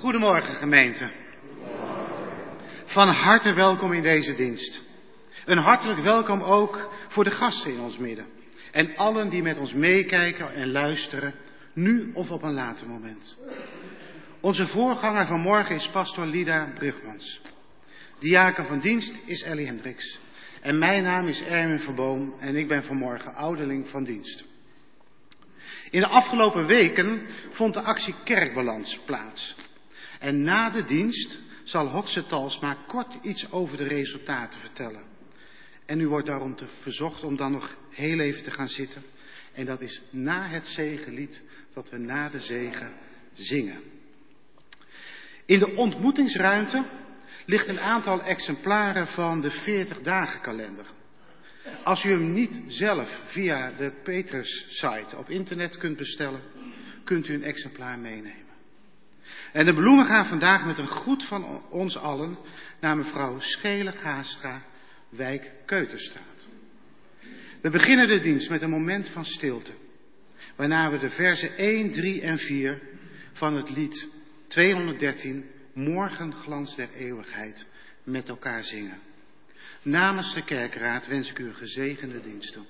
Goedemorgen gemeente. Van harte welkom in deze dienst. Een hartelijk welkom ook voor de gasten in ons midden. En allen die met ons meekijken en luisteren, nu of op een later moment. Onze voorganger van morgen is pastoor Lida Brugmans. Diaken van dienst is Ellie Hendricks. En mijn naam is Erwin Verboom en ik ben vanmorgen ouderling van dienst. In de afgelopen weken vond de actie Kerkbalans plaats. En na de dienst zal Hotse Talsma kort iets over de resultaten vertellen. En u wordt daarom verzocht om dan nog heel even te gaan zitten. En dat is na het zegenlied dat we na de zegen zingen. In de ontmoetingsruimte ligt een aantal exemplaren van de 40-dagen kalender. Als u hem niet zelf via de Petrus-site op internet kunt bestellen, kunt u een exemplaar meenemen. En de bloemen gaan vandaag met een groet van ons allen naar mevrouw Schele-Gaastra, wijk Keuterstraat. We beginnen de dienst met een moment van stilte, waarna we de verzen 1, 3 en 4 van het lied 213, Morgenglans der eeuwigheid, met elkaar zingen. Namens de kerkraad wens ik u een gezegende dienst toe.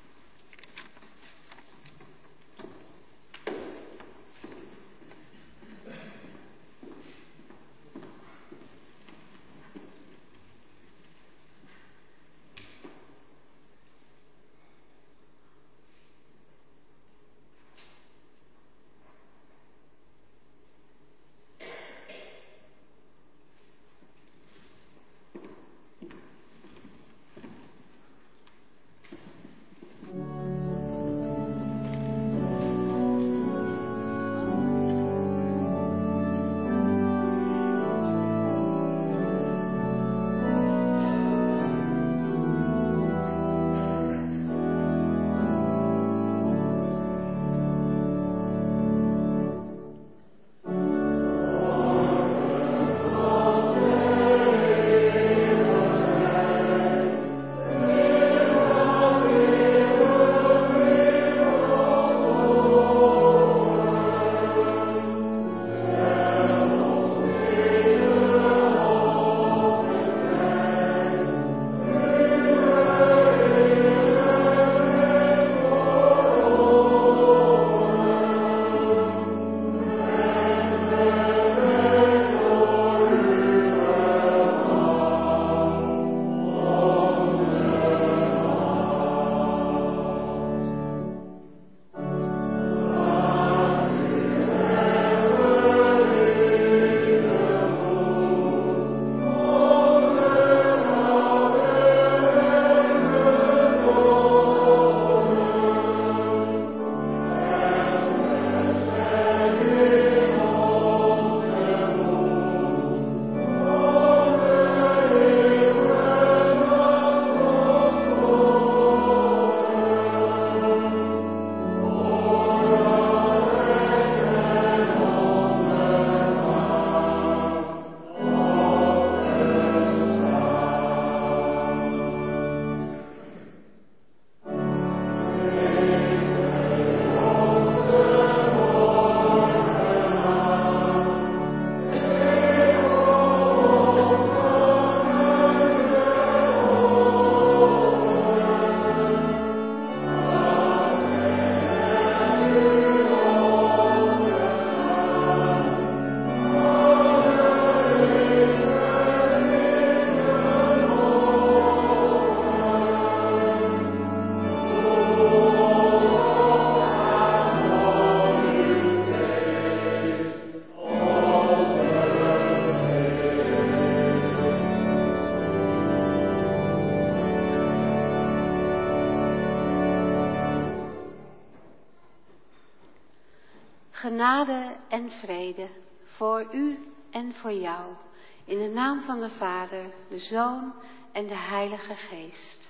Genade en vrede voor u en voor jou, in de naam van de Vader, de Zoon en de Heilige Geest.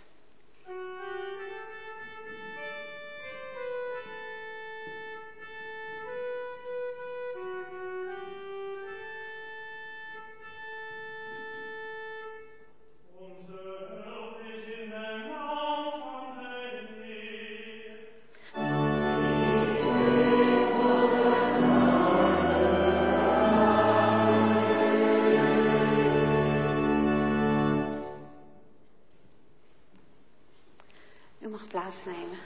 Amen. plaatsnemen.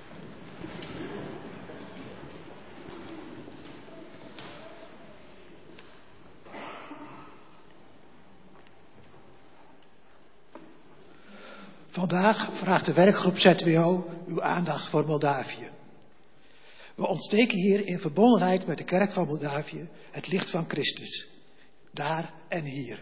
Vandaag vraagt de werkgroep ZWO uw aandacht voor Moldavië. We ontsteken hier in verbondenheid met de kerk van Moldavië het licht van Christus. Daar en hier.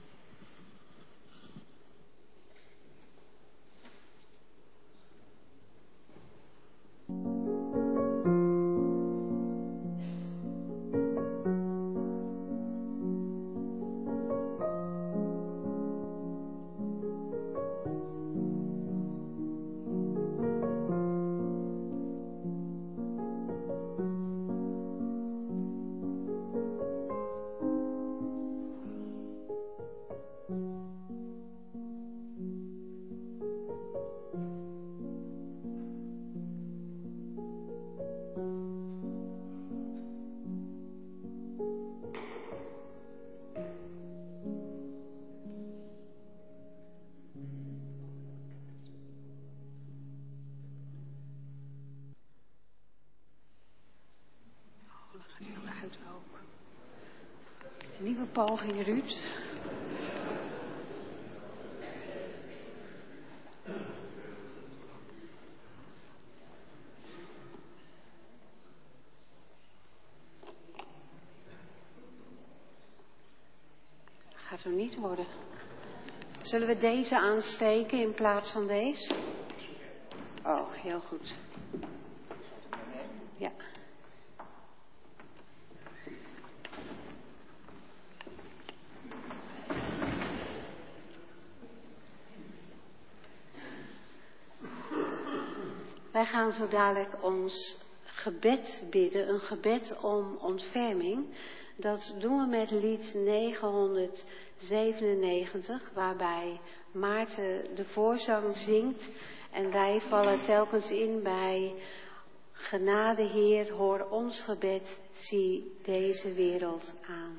Nieuwe poging, Ruud. Gaat er niet worden. Zullen we deze aansteken in plaats van deze? Oh, heel goed. Ja. Wij gaan zo dadelijk ons gebed bidden, een gebed om ontferming. Dat doen we met lied 997, waarbij Maarten de voorzang zingt. En wij vallen telkens in bij genade Heer, hoor ons gebed, zie deze wereld aan.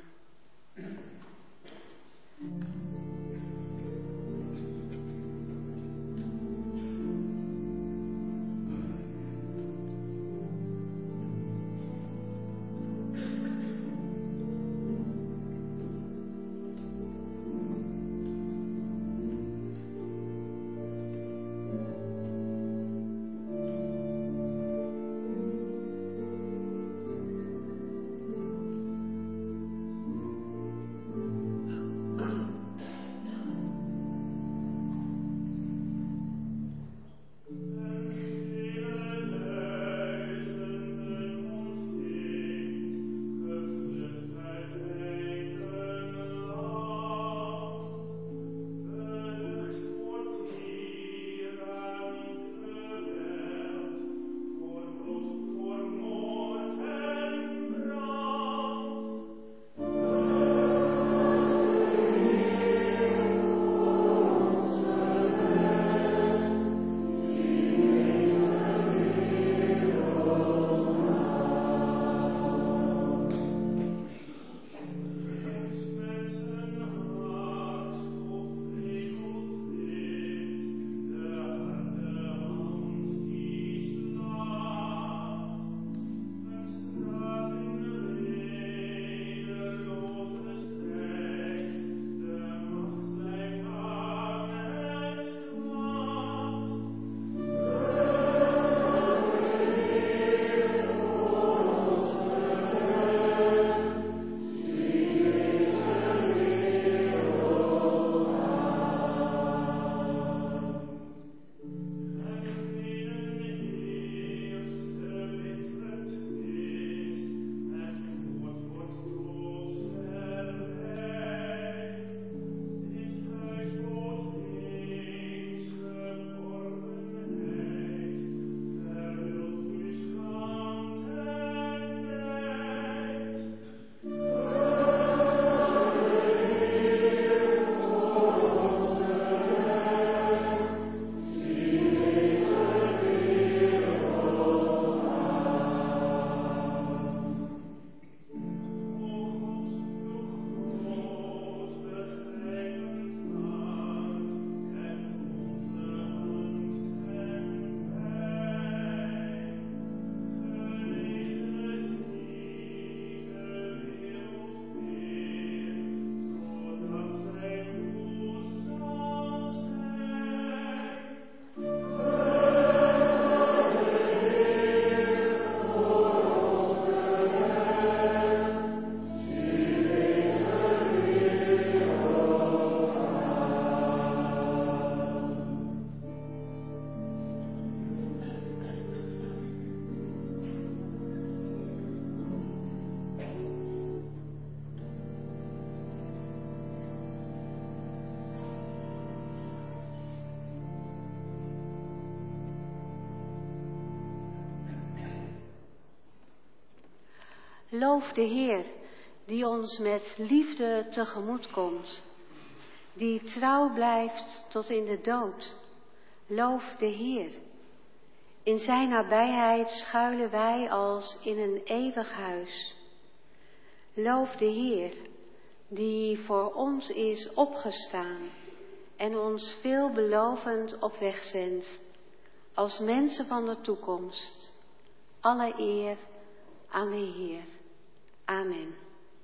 Loof de Heer, die ons met liefde tegemoet komt, die trouw blijft tot in de dood. Loof de Heer. In zijn nabijheid schuilen wij als in een eeuwig huis. Loof de Heer, die voor ons is opgestaan en ons veelbelovend op weg zendt, als mensen van de toekomst. Alle eer aan de Heer. Amen.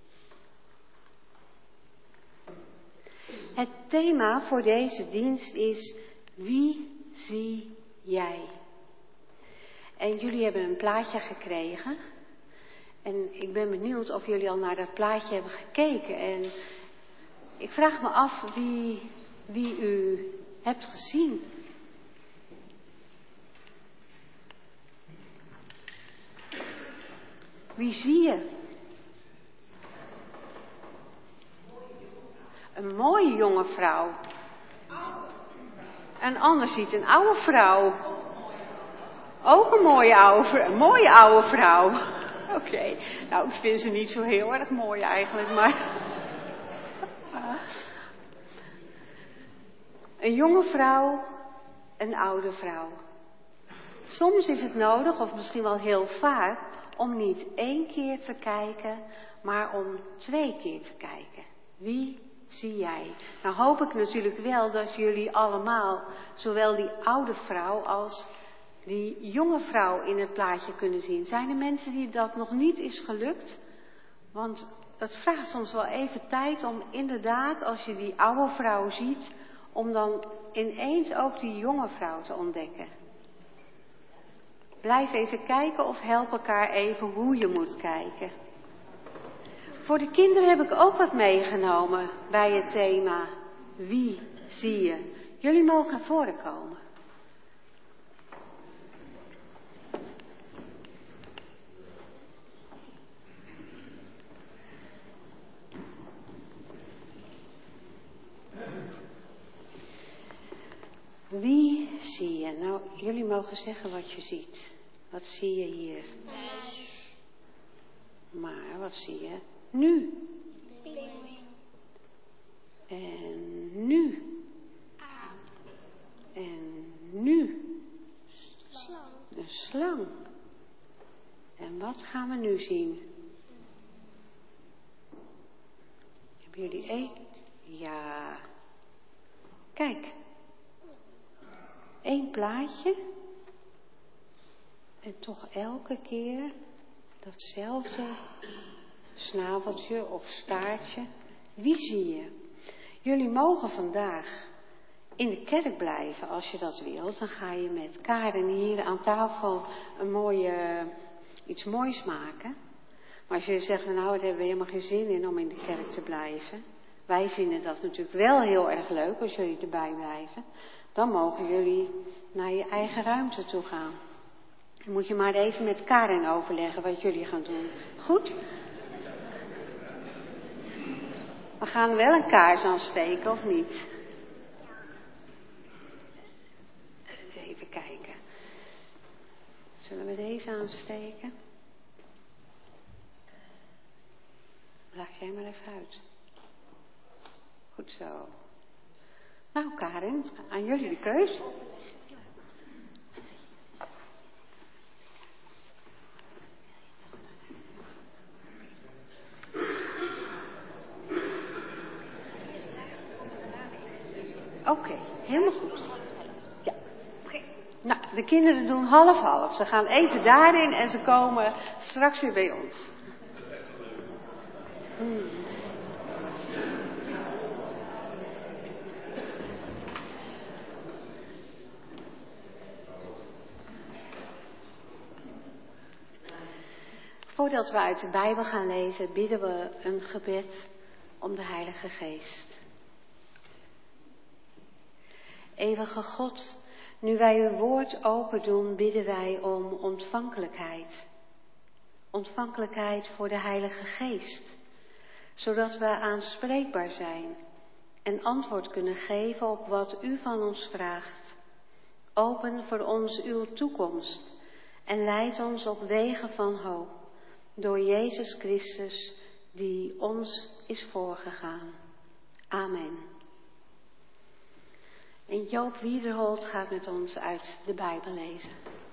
Het thema voor deze dienst is: wie zie jij? En jullie hebben een plaatje gekregen. En ik ben benieuwd of jullie al naar dat plaatje hebben gekeken. En ik vraag me af wie u hebt gezien. Wie zie je? Een mooie jonge vrouw. En ander ziet een oude vrouw. Ook een mooie oude vrouw. Oké. Nou, ik vind ze niet zo heel erg mooi eigenlijk, maar... Een jonge vrouw, een oude vrouw. Soms is het nodig, of misschien wel heel vaak, om niet 1 keer te kijken, maar om 2 keer te kijken. Wie zie jij? Nou hoop ik natuurlijk wel dat jullie allemaal, zowel die oude vrouw als die jonge vrouw in het plaatje kunnen zien. Zijn er mensen die dat nog niet is gelukt? Want het vraagt soms wel even tijd om inderdaad, als je die oude vrouw ziet, om dan ineens ook die jonge vrouw te ontdekken. Blijf even kijken of help elkaar even hoe je moet kijken. Voor de kinderen heb ik ook wat meegenomen bij het thema. Wie zie je? Jullie mogen naar voren komen. Wie zie je? Nou, jullie mogen zeggen wat je ziet. Wat zie je hier? Maar wat zie je nu? En nu? En nu? Een slang. En wat gaan we nu zien? Hebben jullie één? Ja. Kijk. 1 plaatje. En toch elke keer datzelfde snaveltje of staartje. Wie zie je? Jullie mogen vandaag in de kerk blijven als je dat wilt. Dan ga je met Karen hier aan tafel iets moois maken. Maar als jullie zeggen, nou daar hebben we helemaal geen zin in om in de kerk te blijven. Wij vinden dat natuurlijk wel heel erg leuk als jullie erbij blijven. Dan mogen jullie naar je eigen ruimte toe gaan. Dan moet je maar even met Karen overleggen wat jullie gaan doen. Goed? We gaan wel een kaars aansteken, of niet? Even kijken. Zullen we deze aansteken? Laat jij maar even uit. Goed zo. Nou, Karin, aan jullie de keus. Oké, helemaal goed. Ja. Nou, de kinderen doen half-half. Ze gaan even daarin en ze komen straks weer bij ons. Voordat we uit de Bijbel gaan lezen, bidden we een gebed om de Heilige Geest. Eeuwige God, nu wij uw woord open doen, bidden wij om ontvankelijkheid. Ontvankelijkheid voor de Heilige Geest, zodat we aanspreekbaar zijn en antwoord kunnen geven op wat u van ons vraagt. Open voor ons uw toekomst en leid ons op wegen van hoop. door Jezus Christus die ons is voorgegaan. Amen. En Joop Wiederholt gaat met ons uit de Bijbel lezen.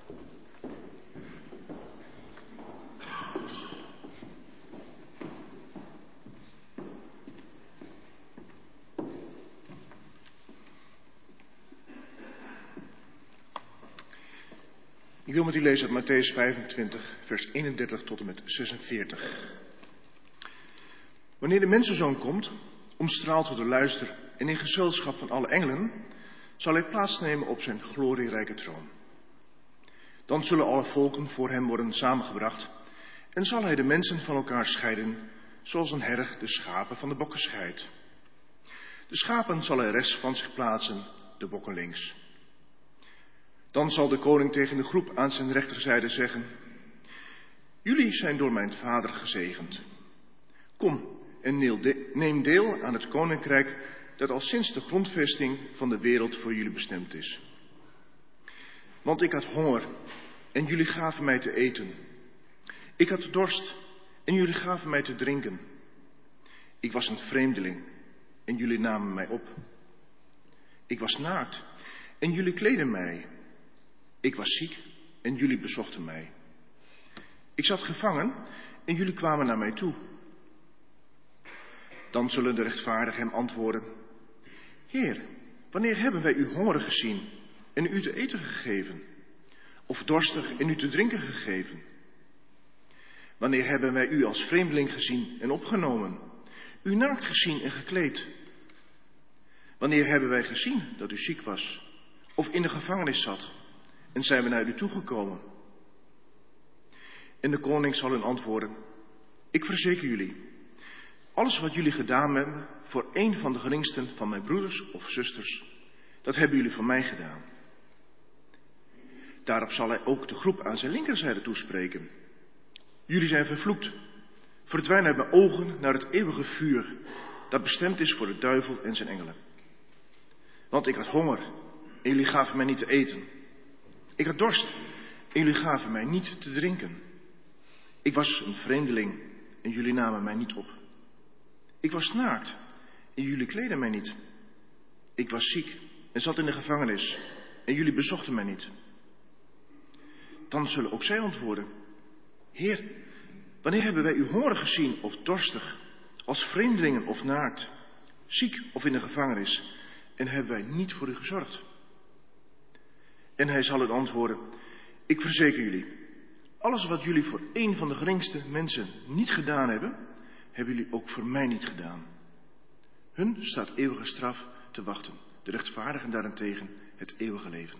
Ik wil met u lezen uit Mattheüs 25, vers 31 tot en met 46. Wanneer de mensenzoon komt, omstraald door de luister en in gezelschap van alle engelen, zal hij plaatsnemen op zijn glorierijke troon. Dan zullen alle volken voor hem worden samengebracht en zal hij de mensen van elkaar scheiden, zoals een herder de schapen van de bokken scheidt. De schapen zal hij rechts van zich plaatsen, de bokken links. Dan zal de koning tegen de groep aan zijn rechterzijde zeggen: jullie zijn door mijn vader gezegend. Kom en neem deel aan het koninkrijk dat al sinds de grondvesting van de wereld voor jullie bestemd is. Want ik had honger en jullie gaven mij te eten. Ik had dorst en jullie gaven mij te drinken. Ik was een vreemdeling en jullie namen mij op. Ik was naakt en jullie kleden mij. Ik was ziek en jullie bezochten mij. Ik zat gevangen en jullie kwamen naar mij toe. Dan zullen de rechtvaardigen hem antwoorden: Heer, wanneer hebben wij u hongerig gezien en u te eten gegeven? Of dorstig en u te drinken gegeven? Wanneer hebben wij u als vreemdeling gezien en opgenomen, u naakt gezien en gekleed? Wanneer hebben wij gezien dat u ziek was of in de gevangenis zat en zijn we naar u toegekomen? En de koning zal hun antwoorden: ik verzeker jullie, alles wat jullie gedaan hebben voor een van de geringsten van mijn broeders of zusters, dat hebben jullie voor mij gedaan. Daarop zal hij ook de groep aan zijn linkerzijde toespreken: jullie zijn vervloekt, verdwijn uit mijn ogen naar het eeuwige vuur, dat bestemd is voor de duivel en zijn engelen. Want ik had honger en jullie gaven mij niet te eten. Ik had dorst en jullie gaven mij niet te drinken. Ik was een vreemdeling en jullie namen mij niet op. Ik was naakt en jullie kleden mij niet. Ik was ziek en zat in de gevangenis en jullie bezochten mij niet. Dan zullen ook zij antwoorden: Heer, wanneer hebben wij u hongerig gezien of dorstig, als vreemdelingen of naakt, ziek of in de gevangenis, en hebben wij niet voor u gezorgd? En hij zal het antwoorden: ik verzeker jullie, alles wat jullie voor een van de geringste mensen niet gedaan hebben, hebben jullie ook voor mij niet gedaan. Hun staat eeuwige straf te wachten, de rechtvaardigen daarentegen het eeuwige leven.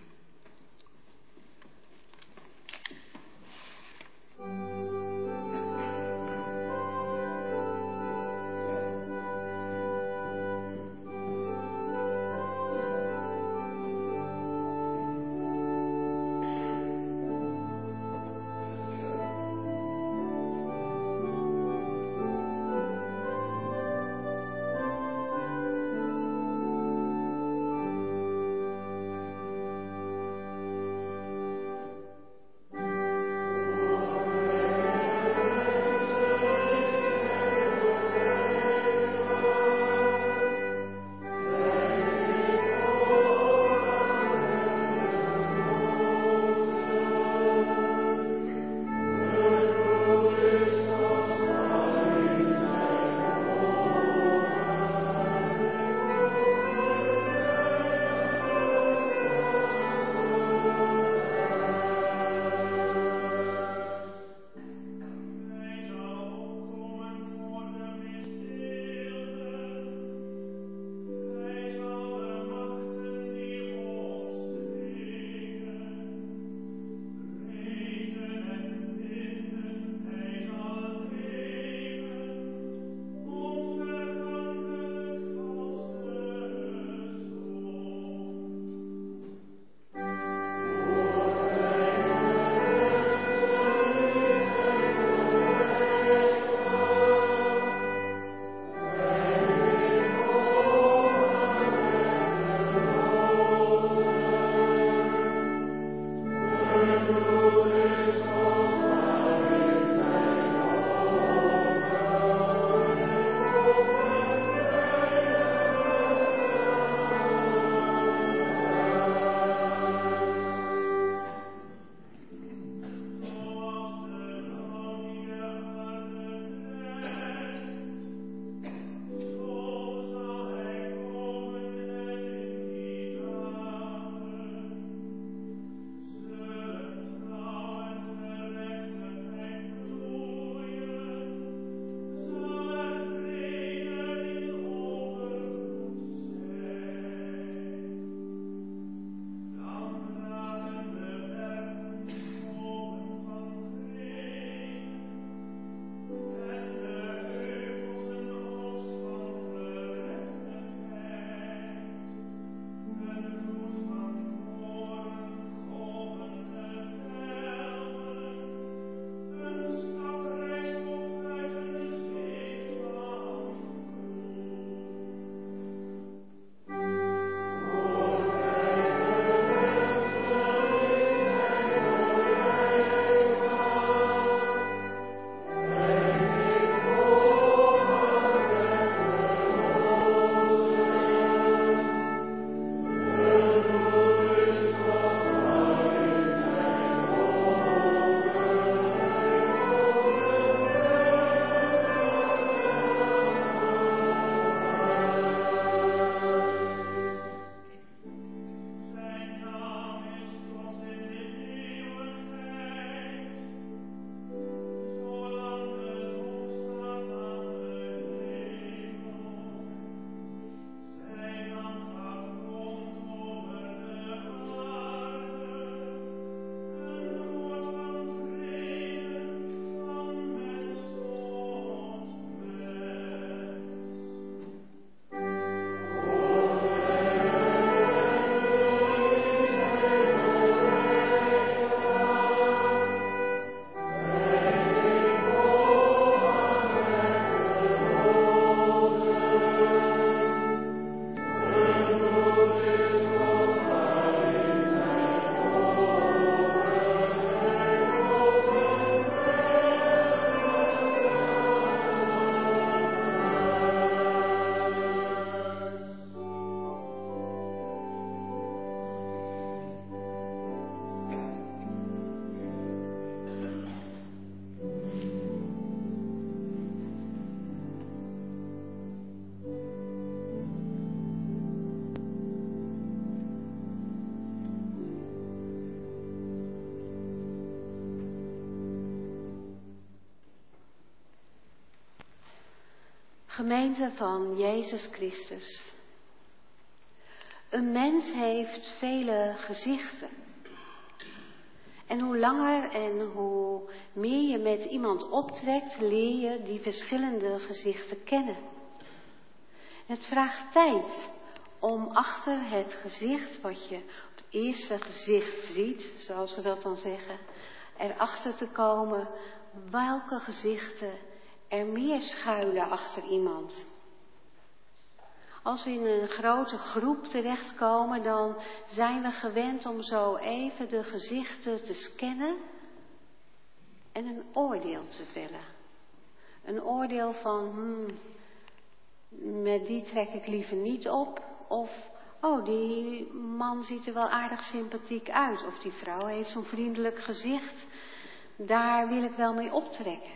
Gemeente van Jezus Christus. Een mens heeft vele gezichten. En hoe langer en hoe meer je met iemand optrekt, leer je die verschillende gezichten kennen. Het vraagt tijd om achter het gezicht, wat je op het eerste gezicht ziet, zoals we dat dan zeggen, erachter te komen welke gezichten er meer schuilen achter iemand. Als we in een grote groep terechtkomen, dan zijn we gewend om zo even de gezichten te scannen en een oordeel te vellen. Een oordeel van, met die trek ik liever niet op. Of, oh, die man ziet er wel aardig sympathiek uit. Of die vrouw heeft zo'n vriendelijk gezicht. Daar wil ik wel mee optrekken.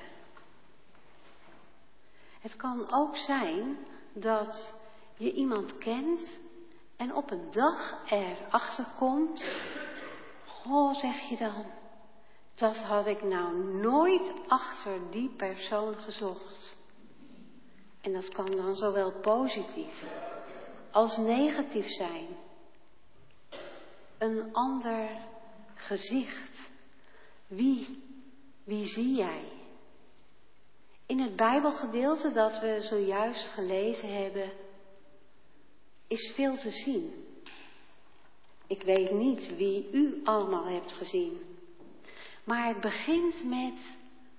Het kan ook zijn dat je iemand kent en op een dag erachter komt. Goh, zeg je dan, dat had ik nou nooit achter die persoon gezocht. En dat kan dan zowel positief als negatief zijn. Een ander gezicht. Wie zie jij? In het Bijbelgedeelte dat we zojuist gelezen hebben, is veel te zien. Ik weet niet wie u allemaal hebt gezien. Maar het begint met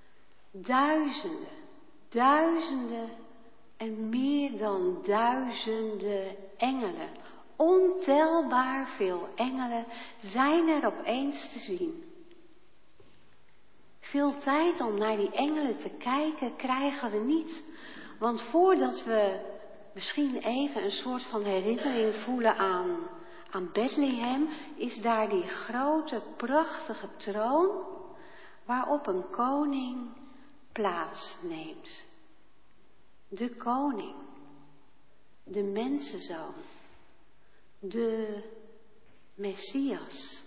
duizenden en meer dan duizenden engelen. Ontelbaar veel engelen zijn er opeens te zien. Veel tijd om naar die engelen te kijken krijgen we niet. Want voordat we misschien even een soort van herinnering voelen aan Bethlehem, is daar die grote, prachtige troon waarop een koning plaatsneemt. De koning, de mensenzoon, de Messias.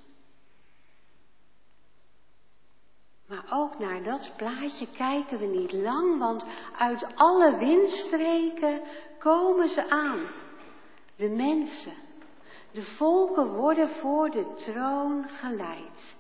Maar ook naar dat plaatje kijken we niet lang, want uit alle windstreken komen ze aan. De mensen, de volken worden voor de troon geleid.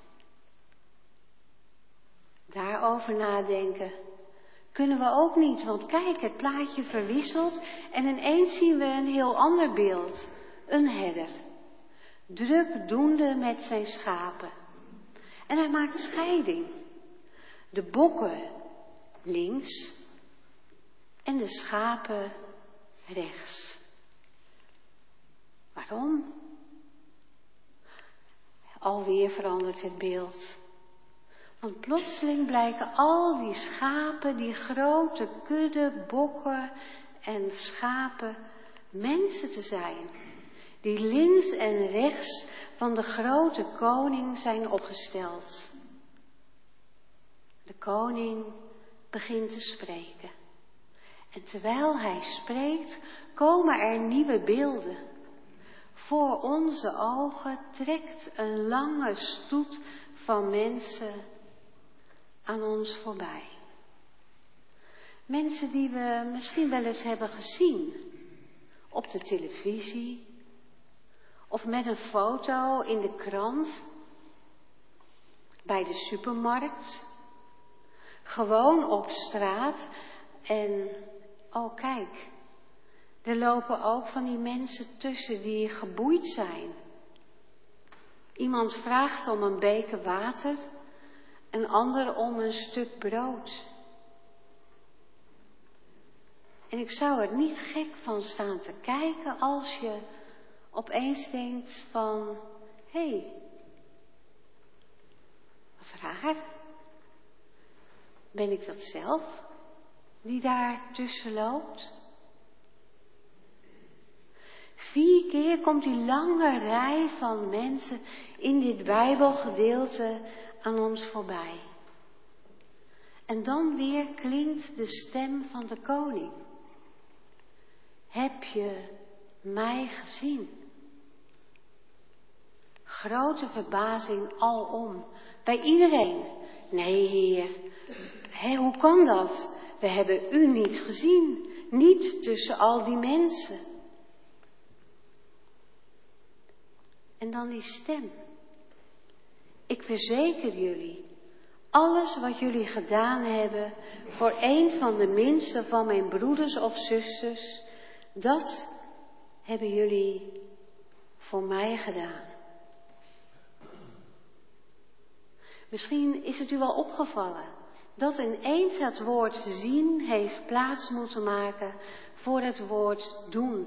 Daarover nadenken kunnen we ook niet, want kijk, het plaatje verwisselt en ineens zien we een heel ander beeld. Een herder, druk doende met zijn schapen. En hij maakt scheiding. De bokken links en de schapen rechts. Waarom? Alweer verandert het beeld. Want plotseling blijken al die schapen, die grote kudde, bokken en schapen, mensen te zijn. Die links en rechts van de grote koning zijn opgesteld. De koning begint te spreken. En terwijl hij spreekt, komen er nieuwe beelden. Voor onze ogen trekt een lange stoet van mensen aan ons voorbij. Mensen die we misschien wel eens hebben gezien. Op de televisie. Of met een foto in de krant. Bij de supermarkt. Gewoon op straat. En, oh kijk, er lopen ook van die mensen tussen die geboeid zijn. Iemand vraagt om een beker water, een ander om een stuk brood. En ik zou er niet gek van staan te kijken als je opeens denkt van, hé, wat raar. Ben ik dat zelf die daar tussen loopt? 4 keer komt die lange rij van mensen in dit Bijbelgedeelte aan ons voorbij. En dan weer klinkt de stem van de koning. Heb je mij gezien? Grote verbazing alom, bij iedereen. Nee, Heer, hoe kan dat? We hebben u niet gezien. Niet tussen al die mensen. En dan die stem. Ik verzeker jullie, alles wat jullie gedaan hebben voor een van de minste van mijn broeders of zusters, dat hebben jullie voor mij gedaan. Misschien is het u wel opgevallen dat ineens het woord zien heeft plaats moeten maken voor het woord doen.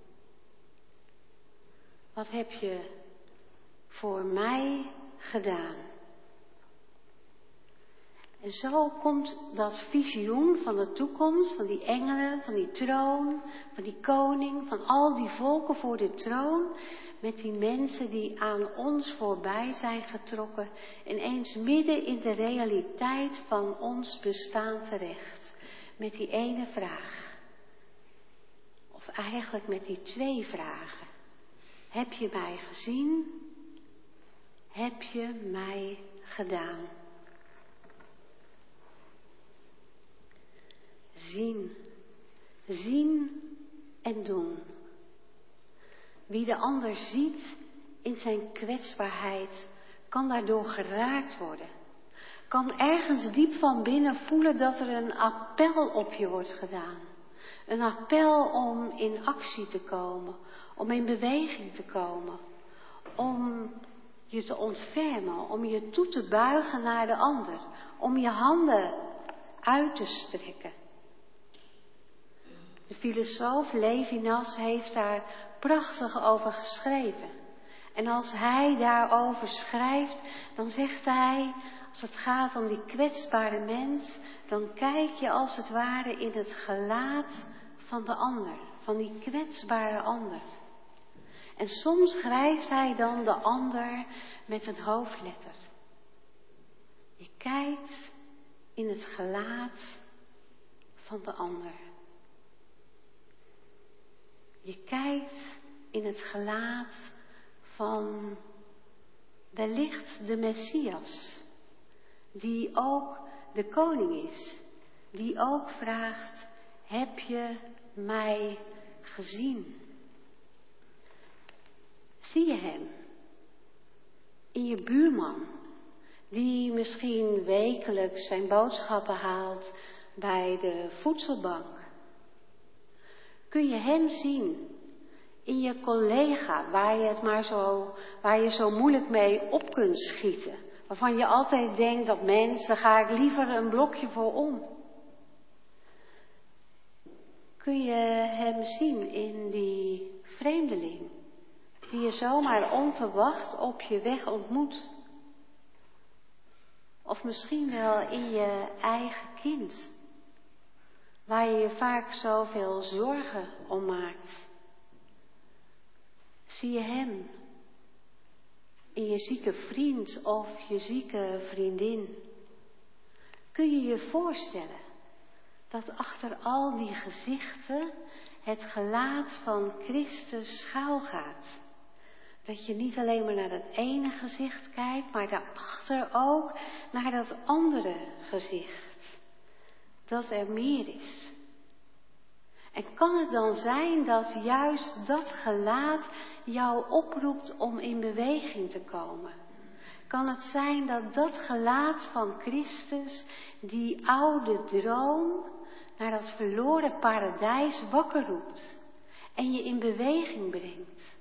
Wat heb je voor mij gedaan? En zo komt dat visioen van de toekomst, van die engelen, van die troon, van die koning, van al die volken voor de troon, met die mensen die aan ons voorbij zijn getrokken, ineens midden in de realiteit van ons bestaan terecht. Met die ene vraag. Of eigenlijk met die twee vragen. Heb je mij gezien? Heb je mij gedaan? Zien. Zien en doen. Wie de ander ziet in zijn kwetsbaarheid, kan daardoor geraakt worden. Kan ergens diep van binnen voelen dat er een appel op je wordt gedaan. Een appel om in actie te komen, om in beweging te komen. Om je te ontfermen, om je toe te buigen naar de ander. Om je handen uit te strekken. De filosoof Levinas heeft daar prachtig over geschreven. En als hij daarover schrijft, dan zegt hij, als het gaat om die kwetsbare mens, dan kijk je als het ware in het gelaat van de ander, van die kwetsbare ander. En soms schrijft hij dan de ander met een hoofdletter. Je kijkt in het gelaat van de ander. Je kijkt in het gelaat van wellicht de Messias, die ook de koning is, die ook vraagt, heb je mij gezien? Zie je hem in je buurman, die misschien wekelijks zijn boodschappen haalt bij de voedselbank? Kun je hem zien in je collega, waar je zo moeilijk mee op kunt schieten? Waarvan je altijd denkt, dat mens, daar ga ik liever een blokje voor om. Kun je hem zien in die vreemdeling, die je zomaar onverwacht op je weg ontmoet? Of misschien wel in je eigen kind, waar je je vaak zoveel zorgen om maakt. Zie je hem in je zieke vriend of je zieke vriendin? Kun je je voorstellen dat achter al die gezichten het gelaat van Christus schuilgaat? Dat je niet alleen maar naar dat ene gezicht kijkt, maar daarachter ook naar dat andere gezicht. Dat er meer is. En kan het dan zijn dat juist dat gelaat jou oproept om in beweging te komen? Kan het zijn dat dat gelaat van Christus die oude droom naar dat verloren paradijs wakker roept en je in beweging brengt?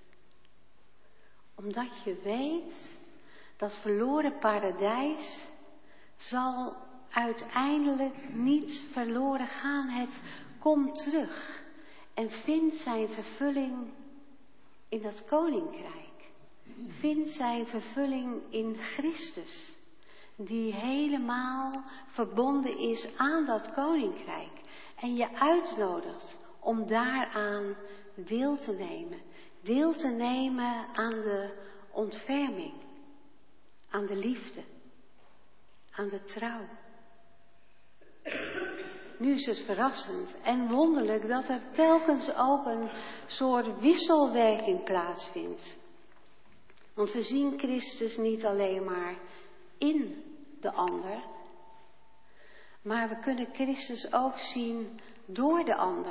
Omdat je weet dat verloren paradijs zal uiteindelijk niet verloren gaan. Het komt terug en vindt zijn vervulling in dat koninkrijk. Vindt zijn vervulling in Christus, die helemaal verbonden is aan dat koninkrijk. En je uitnodigt om daaraan deel te nemen. Deel te nemen aan de ontferming, aan de liefde, aan de trouw. Nu is het verrassend en wonderlijk dat er telkens ook een soort wisselwerking plaatsvindt. Want we zien Christus niet alleen maar in de ander, maar we kunnen Christus ook zien door de ander.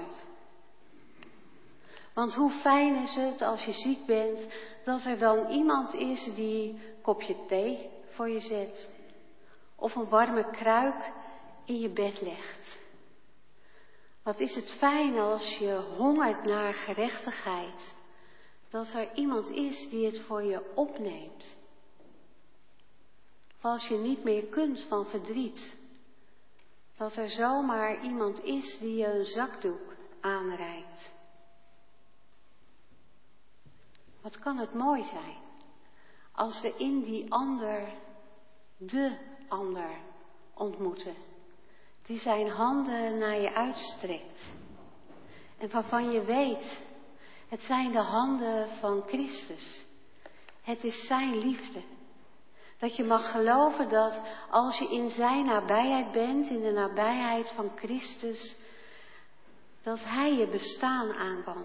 Want hoe fijn is het als je ziek bent, dat er dan iemand is die een kopje thee voor je zet. Of een warme kruik in je bed legt. Wat is het fijn als je hongert naar gerechtigheid. Dat er iemand is die het voor je opneemt. Of als je niet meer kunt van verdriet. Dat er zomaar iemand is die je een zakdoek aanreikt. Wat kan het mooi zijn als we in die ander, de ander, ontmoeten. Die zijn handen naar je uitstrekt. En waarvan je weet, het zijn de handen van Christus. Het is zijn liefde. Dat je mag geloven dat als je in zijn nabijheid bent, in de nabijheid van Christus, dat hij je bestaan aan kan.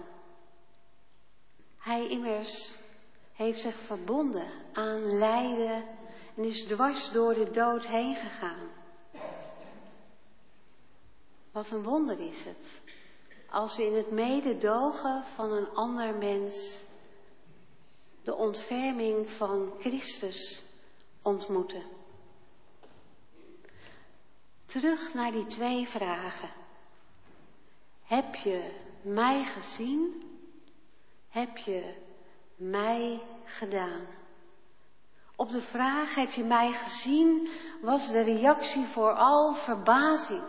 Hij immers heeft zich verbonden aan lijden en is dwars door de dood heen gegaan. Wat een wonder is het, als we in het mededogen van een ander mens de ontferming van Christus ontmoeten. Terug naar die 2 vragen. Heb je mij gezien? Heb je mij gedaan? Op de vraag, heb je mij gezien, was de reactie vooral verbazing.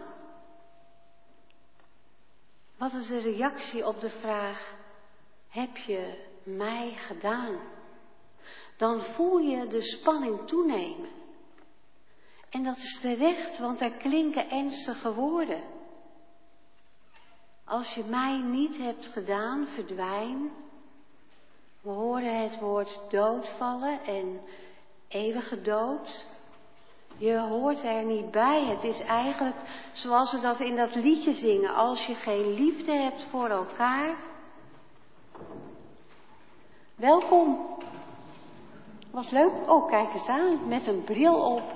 Wat is de reactie op de vraag, heb je mij gedaan? Dan voel je de spanning toenemen. En dat is terecht, want er klinken ernstige woorden. Als je mij niet hebt gedaan, verdwijn. We horen het woord doodvallen en eeuwige dood. Je hoort er niet bij. Het is eigenlijk zoals we dat in dat liedje zingen. Als je geen liefde hebt voor elkaar. Welkom. Wat leuk. Oh, kijk eens aan. Met een bril op.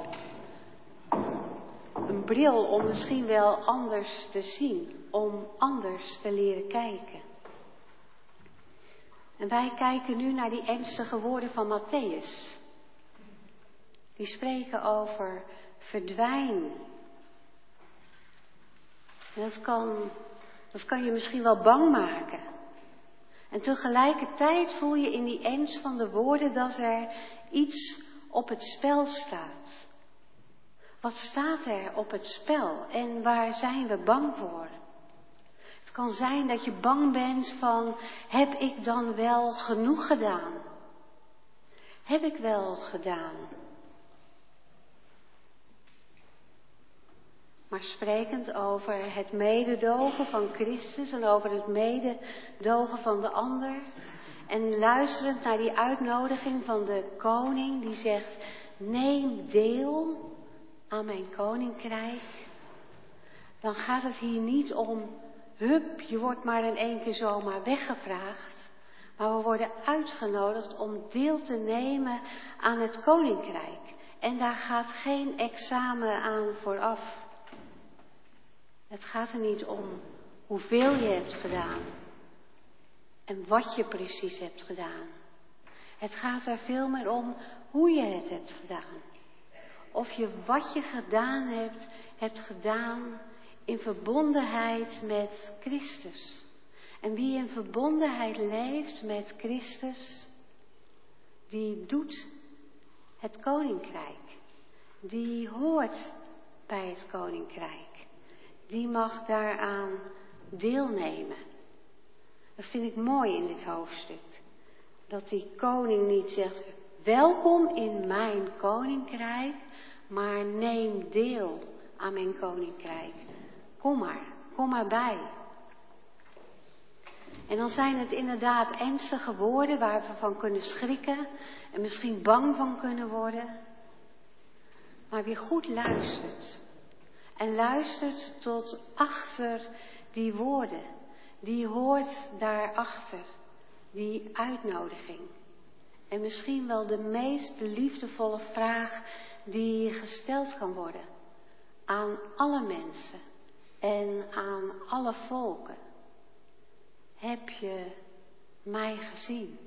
Een bril om misschien wel anders te zien. Om anders te leren kijken. En wij kijken nu naar die ernstige woorden van Mattheüs. Die spreken over verdwijn. En dat kan je misschien wel bang maken. En tegelijkertijd voel je in die ernst van de woorden dat er iets op het spel staat. Wat staat er op het spel en waar zijn we bang voor? Het kan zijn dat je bang bent van, heb ik dan wel genoeg gedaan? Heb ik wel gedaan? Maar sprekend over het mededogen van Christus en over het mededogen van de ander. En luisterend naar die uitnodiging van de koning die zegt, neem deel aan mijn koninkrijk. Dan gaat het hier niet om, hup, je wordt maar in één keer zomaar weggevraagd. Maar we worden uitgenodigd om deel te nemen aan het koninkrijk. En daar gaat geen examen aan vooraf. Het gaat er niet om hoeveel je hebt gedaan en wat je precies hebt gedaan. Het gaat er veel meer om hoe je het hebt gedaan. Of je wat je gedaan hebt gedaan in verbondenheid met Christus. En wie in verbondenheid leeft met Christus, die doet het koninkrijk. Die hoort bij het koninkrijk. Die mag daaraan deelnemen. Dat vind ik mooi in dit hoofdstuk. Dat die koning niet zegt, welkom in mijn koninkrijk, maar neem deel aan mijn koninkrijk. Kom maar bij. En dan zijn het inderdaad ernstige woorden waar we van kunnen schrikken en misschien bang van kunnen worden. Maar wie goed luistert. En luistert tot achter die woorden. Die hoort daarachter. Die uitnodiging. En misschien wel de meest liefdevolle vraag die gesteld kan worden. Aan alle mensen. en aan alle volken: heb je mij gezien?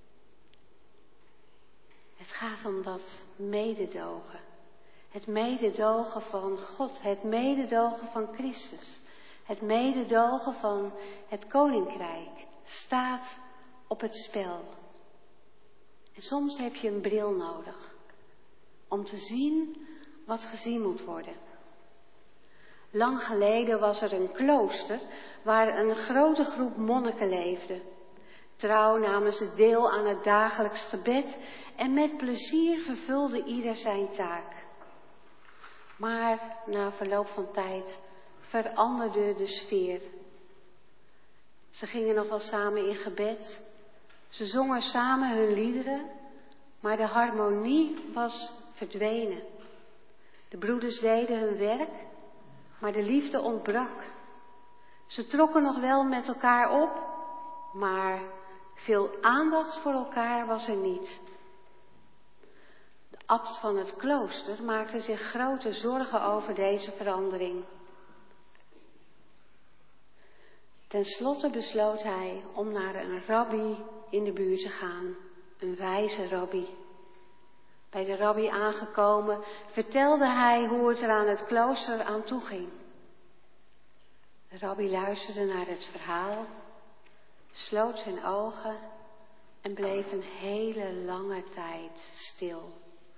Het gaat om dat mededogen. Het mededogen van God, het mededogen van Christus. Het mededogen van het koninkrijk staat op het spel. En soms heb je een bril nodig om te zien wat gezien moet worden. Lang geleden was er een klooster waar een grote groep monniken leefde. Trouw namen ze deel aan het dagelijks gebed en met plezier vervulde ieder zijn taak. Maar na verloop van tijd veranderde de sfeer. Ze gingen nog wel samen in gebed. Ze zongen samen hun liederen, maar de harmonie was verdwenen. De broeders deden hun werk, maar de liefde ontbrak. Ze trokken nog wel met elkaar op, maar veel aandacht voor elkaar was er niet. De abt van het klooster maakte zich grote zorgen over deze verandering. Ten slotte besloot hij om naar een rabbi in de buurt te gaan, een wijze rabbi. Bij de rabbi aangekomen vertelde hij hoe het er aan het klooster aan toe ging. De rabbi luisterde naar het verhaal, sloot zijn ogen en bleef een hele lange tijd stil.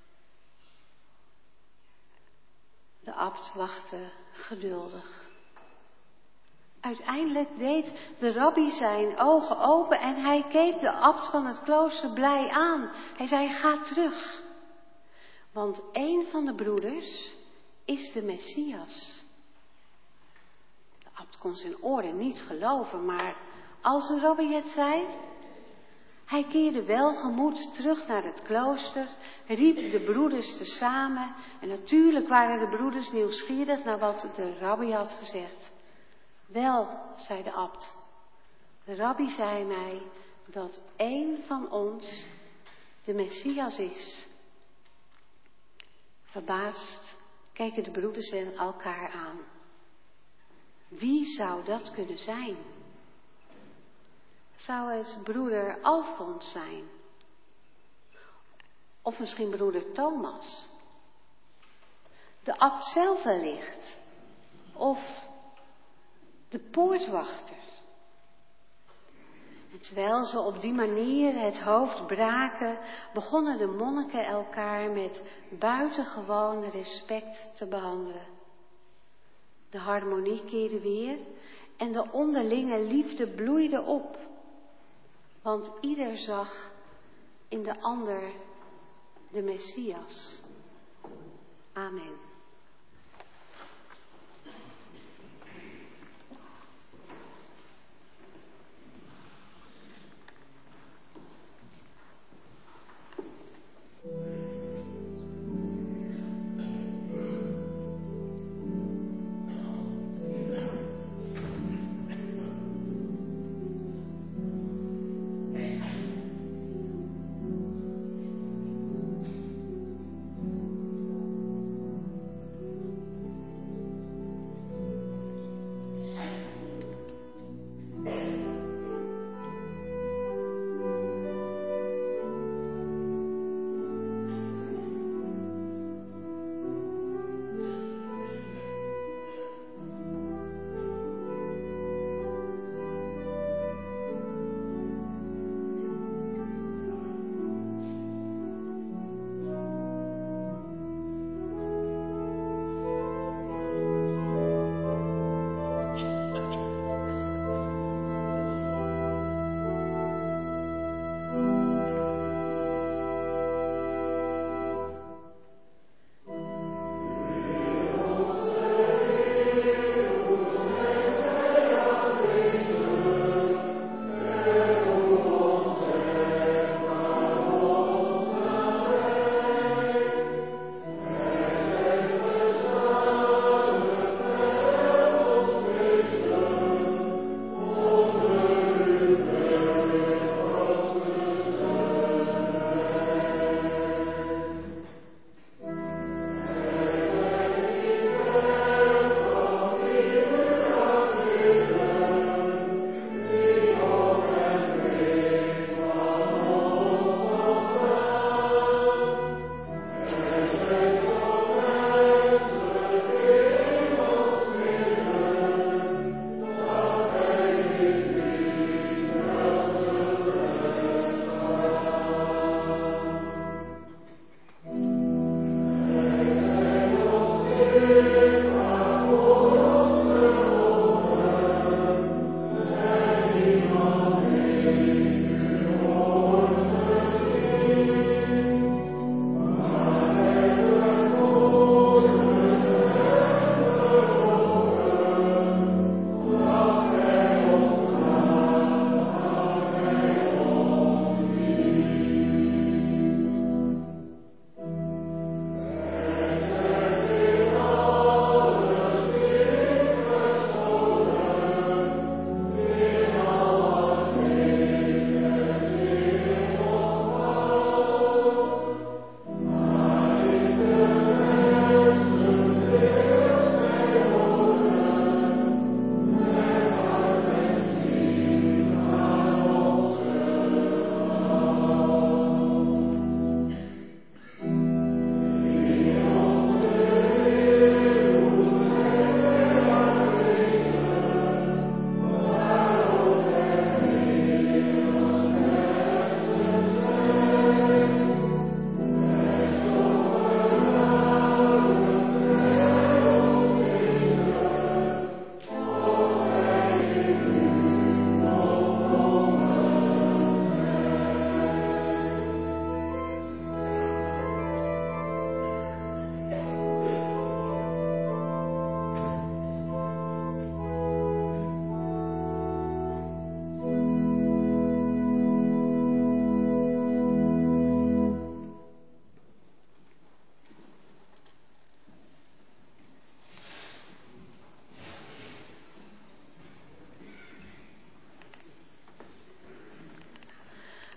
De abt wachtte geduldig. Uiteindelijk deed de rabbi zijn ogen open en hij keek de abt van het klooster blij aan. Hij zei: ga terug, want een van de broeders is de Messias. De abt kon zijn oren niet geloven, maar als de rabbi het zei, hij keerde welgemoed terug naar het klooster, riep de broeders tezamen en natuurlijk waren de broeders nieuwsgierig naar wat de rabbi had gezegd. Wel, zei de abt, de rabbi zei mij dat één van ons de Messias is. Verbaasd keken de broeders elkaar aan. Wie zou dat kunnen zijn? Zou het broeder Alfons zijn? Of misschien broeder Thomas? De abt zelf wellicht? Of de poortwachter? En terwijl ze op die manier het hoofd braken, begonnen de monniken elkaar met buitengewoon respect te behandelen. De harmonie keerde weer en de onderlinge liefde bloeide op. Want ieder zag in de ander de Messias. Amen.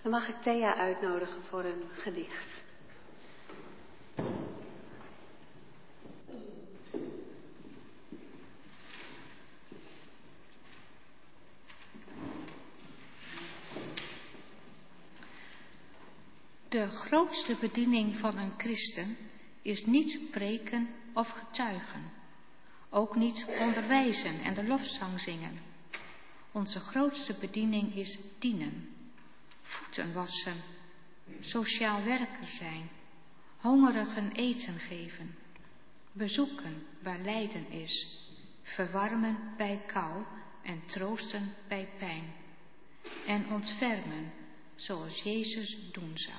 Dan mag ik Thea uitnodigen voor een gedicht. De grootste bediening van een christen is niet preken of getuigen, ook niet onderwijzen en de lofzang zingen. Onze grootste bediening is dienen, voeten wassen, sociaal werker zijn, hongerigen eten geven, bezoeken waar lijden is, verwarmen bij kou en troosten bij pijn en ontfermen zoals Jezus doen zou.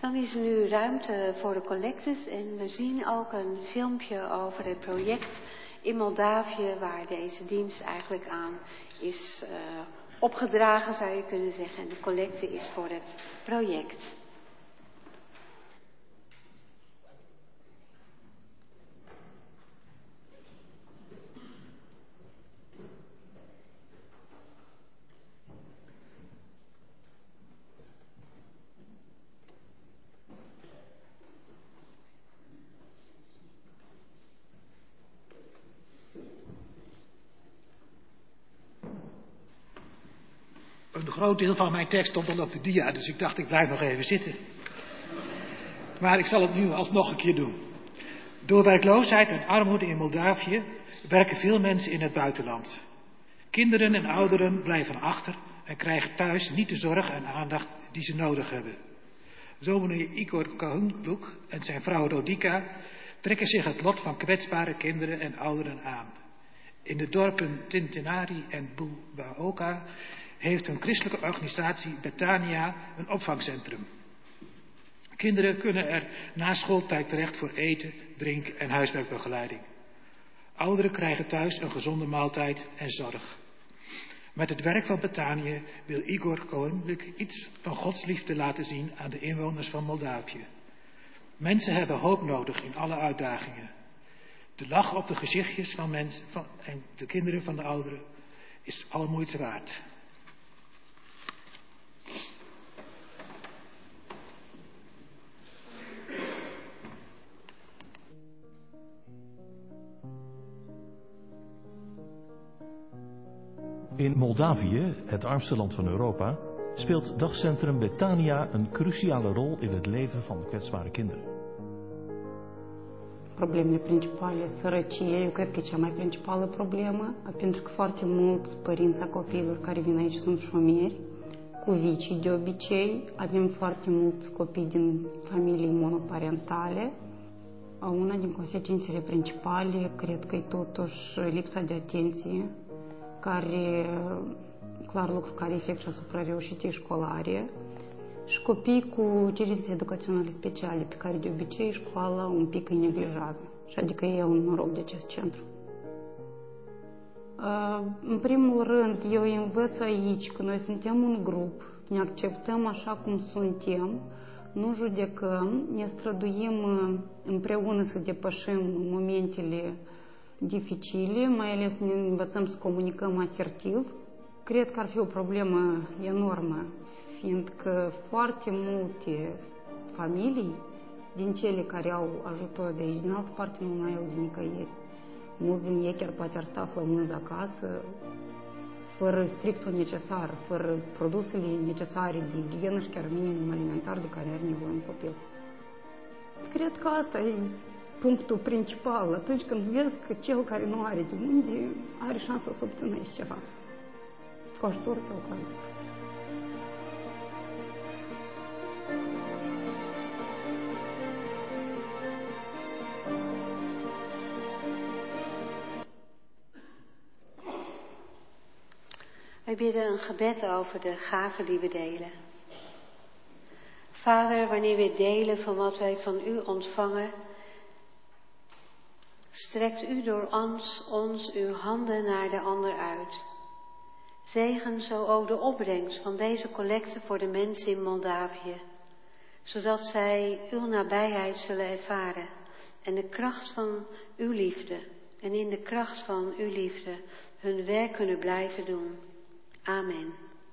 Dan is er nu ruimte voor de collectes en we zien ook een filmpje over het project in Moldavië waar deze dienst eigenlijk aan is opgedragen, zou je kunnen zeggen. En de collecte is voor het project. Een groot deel van mijn tekst stond al op de dia, dus ik dacht ik blijf nog even zitten. Maar ik zal het nu alsnog een keer doen. Door werkloosheid en armoede in Moldavië werken veel mensen in het buitenland. Kinderen en ouderen blijven achter en krijgen thuis niet de zorg en aandacht die ze nodig hebben. Dominee Igor Kahungluk en zijn vrouw Rodica trekken zich het lot van kwetsbare kinderen en ouderen aan. In de dorpen Tintinari en Bulbaoka heeft een christelijke organisatie Betania een opvangcentrum. Kinderen kunnen er na schooltijd terecht voor eten, drink en huiswerkbegeleiding. Ouderen krijgen thuis een gezonde maaltijd en zorg. Met het werk van Betania wil Igor Kahungluk iets van Gods liefde laten zien aan de inwoners van Moldavië. Mensen hebben hoop nodig in alle uitdagingen. De lach op de gezichtjes van mensen en de kinderen van de ouderen is alle moeite waard. In Moldavië, het armste land van Europa, speelt dagcentrum Betania een cruciale rol in het leven van kwetsbare kinderen. Problemele principale, sărăcie, eu cred că e cea mai principală problemă, pentru că foarte mulți părinți a copiilor care vin aici sunt șomeri, cu vicii de obicei, avem foarte mulți copii din familii monoparentale. Una din consecințele principale, cred că e totuși lipsa de atenție, care, clar, lucru care efectuează asupra reușitei școlare, și copii cu cerințe educaționale speciale, pe care de obicei școala un pic îi neglijează. Și adică ei au un noroc de acest centru. În primul rând, eu îi învăț aici că noi suntem un grup, ne acceptăm așa cum suntem, nu judecăm, ne străduim împreună să depășim momentele dificile, mai ales ne învățăm să comunicăm asertiv. Cred că ar fi o problemă enormă, fiindcă foarte multe familii din cele care au ajutor de aici, din altă parte nu mai au de nicăieri. Mulți din ei chiar poate ar sta flămânzi acasă, fără strictul necesar, fără produsele necesare de igienă și chiar minimum alimentar de care are nevoie un copil. Cred că asta e punctul principal, atunci când vezi că cel care nu are de unde are șansa să obțină ceva. Cu ajutorul tău, clar. Wij bidden een gebed over de gaven die we delen. Vader, wanneer we delen van wat wij van u ontvangen, strekt u door ons uw handen naar de ander uit. Zegen zo ook de opbrengst van deze collecte voor de mensen in Moldavië, zodat zij uw nabijheid zullen ervaren en de kracht van uw liefde en in de kracht van uw liefde hun werk kunnen blijven doen. Amen.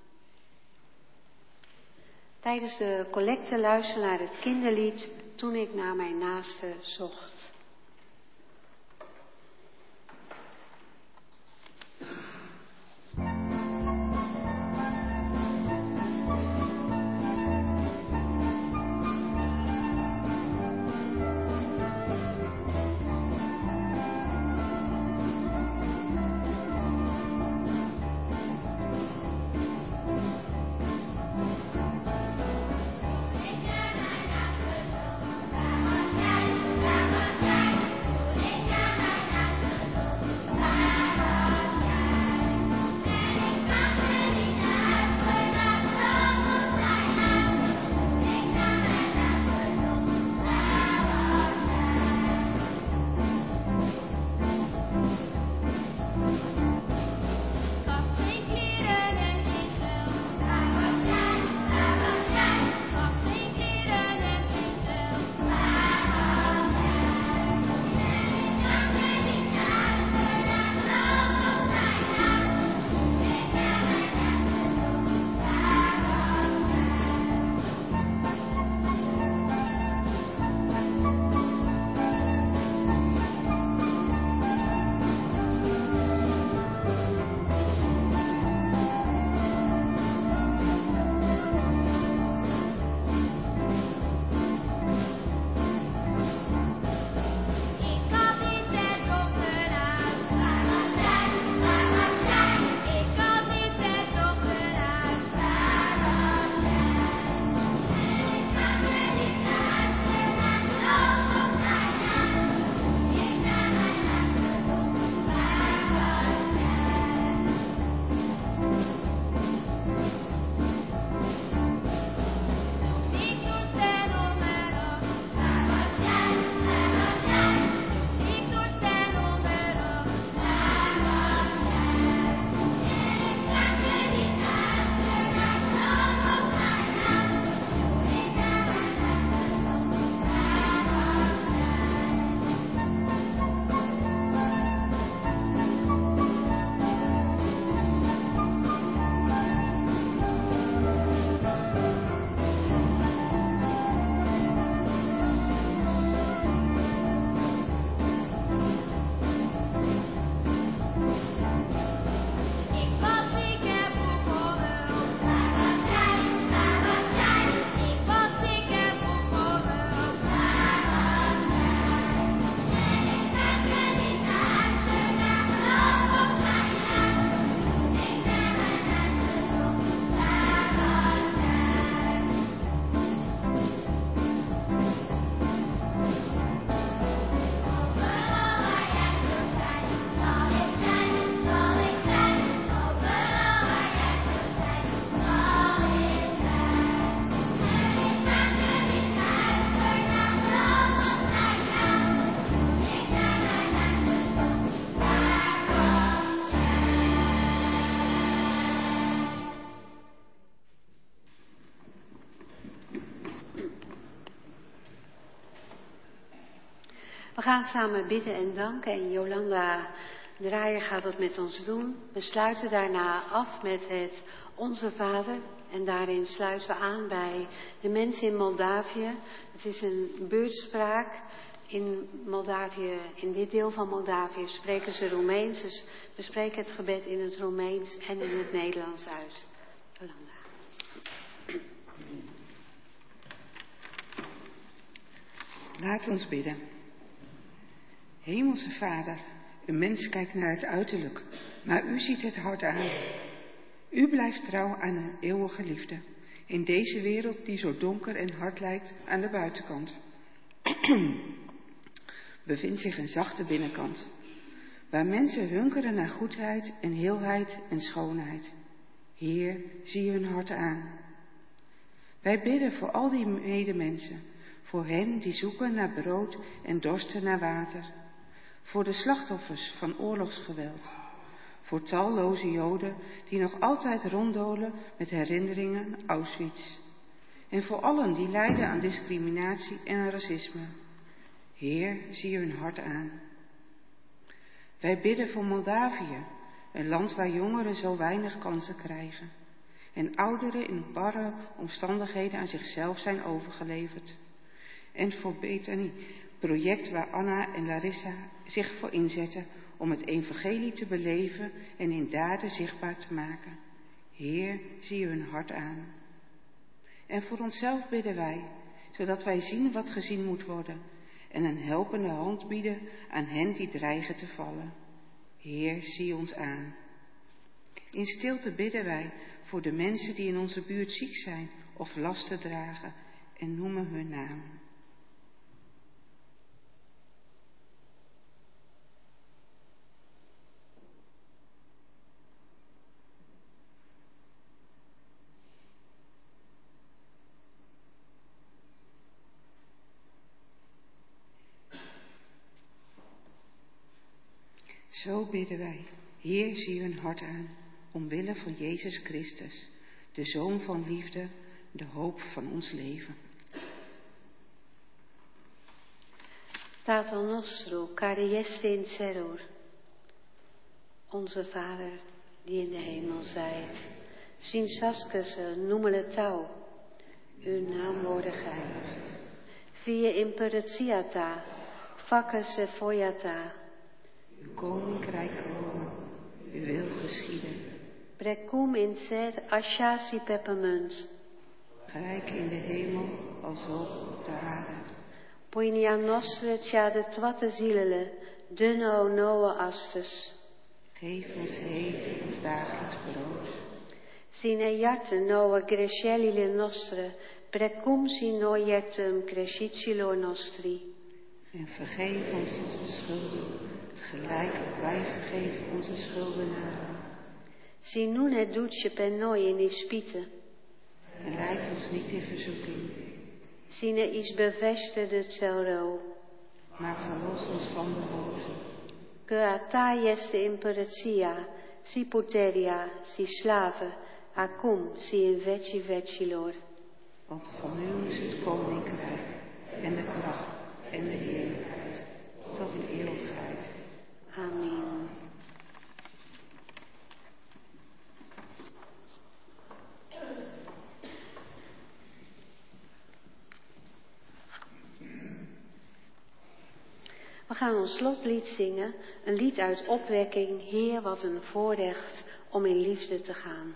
Tijdens de collecte luister naar het kinderlied Toen ik naar mijn naaste zocht. Vamos, We gaan samen bidden en danken en Jolanda Draaier gaat dat met ons doen. We sluiten daarna af met het Onze Vader en daarin sluiten we aan bij de mensen in Moldavië. Het is een beurtspraak. In Moldavië, in dit deel van Moldavië spreken ze Roemeens, dus we spreken het gebed in het Roemeens en in het Nederlands uit. Jolanda. Laat ons bidden. Hemelse Vader, een mens kijkt naar het uiterlijk, maar u ziet het hart aan. U blijft trouw aan een eeuwige liefde, in deze wereld die zo donker en hard lijkt aan de buitenkant. Bevindt zich een zachte binnenkant, waar mensen hunkeren naar goedheid en heelheid en schoonheid. Heer, zie hun hart aan. Wij bidden voor al die medemensen, voor hen die zoeken naar brood en dorsten naar water, voor de slachtoffers van oorlogsgeweld, voor talloze Joden die nog altijd ronddolen met herinneringen aan Auschwitz, en voor allen die lijden aan discriminatie en racisme. Heer, zie hun hart aan. Wij bidden voor Moldavië, een land waar jongeren zo weinig kansen krijgen en ouderen in barre omstandigheden aan zichzelf zijn overgeleverd. En voor Bethany, project waar Anna en Larissa zich voor inzetten om het evangelie te beleven en in daden zichtbaar te maken. Heer, zie hun hart aan. En voor onszelf bidden wij, zodat wij zien wat gezien moet worden en een helpende hand bieden aan hen die dreigen te vallen. Heer, zie ons aan. In stilte bidden wij voor de mensen die in onze buurt ziek zijn of lasten dragen en noemen hun naam. Zo bidden wij, Heer, zie hun hart aan, omwille van Jezus Christus, de Zoon van liefde, de hoop van ons leven. Tato nostro, cari est in cielo. Onze Vader, die in de hemel zijt, Sint-Saskese noemele tau, uw naam worden geheiligd. Via imperatiata, vakkese foiata. Uw koninkrijk komen, uw wil geschieden. Precum in sed asciasi pepermunt. Gelijk in de hemel als ook op de aarde. Poinia nostre tjade twatte zielele, dunno noe astus. Geef ons heden ons dagelijks brood. Sine jarte noe crescellile nostre, precum sino jetum crescicilor nostri. En vergeef ons onze schulden, gelijk ook wij vergeven onze schuldenaren. Si non educe per noi in ispite. En leid ons niet in verzoeking. Sine is bevestigde celro. Maar verlos ons van de boze. Que a ta este imperatia, si puteria, si slave, acum si in veci vecilor. Want van u is het koninkrijk en de kracht en de heerlijkheid tot in eeuwigheid. Amen. We gaan ons slotlied zingen, een lied uit opwekking. Heer, wat een voorrecht om in liefde te gaan.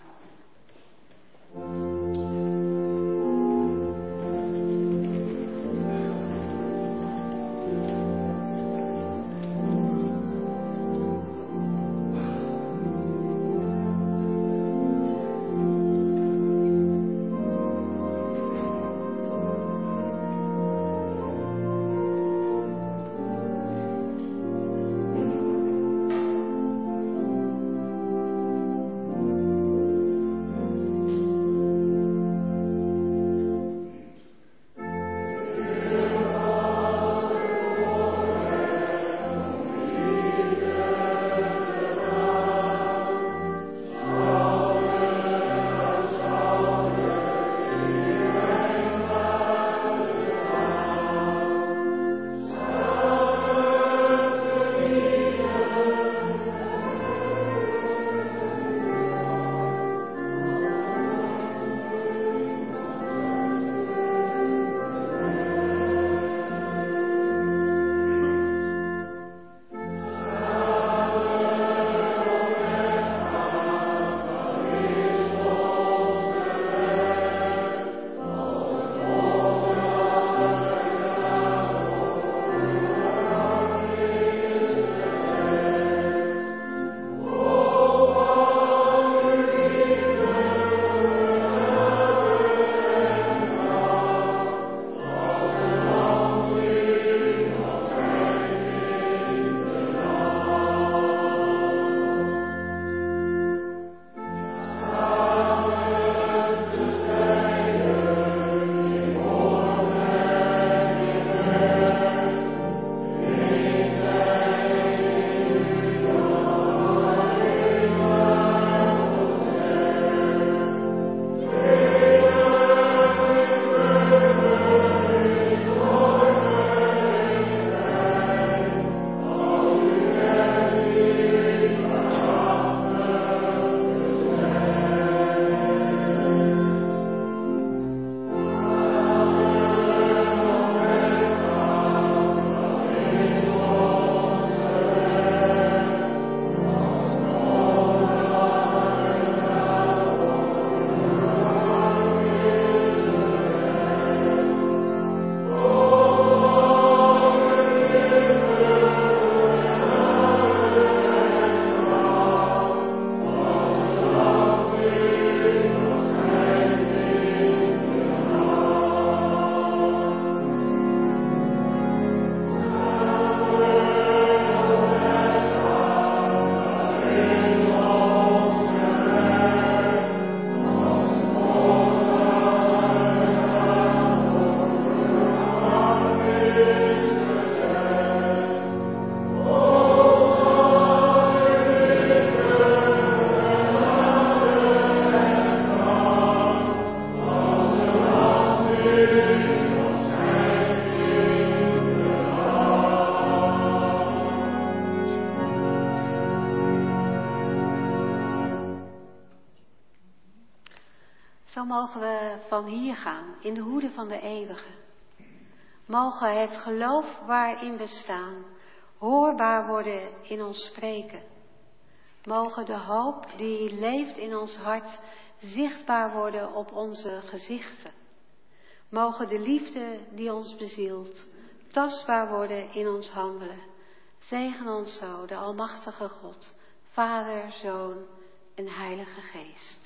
Zo mogen we van hier gaan, in de hoede van de eeuwige. Mogen het geloof waarin we staan, hoorbaar worden in ons spreken. Mogen de hoop die leeft in ons hart, zichtbaar worden op onze gezichten. Mogen de liefde die ons bezielt, tastbaar worden in ons handelen. Zegen ons zo, de almachtige God, Vader, Zoon en Heilige Geest.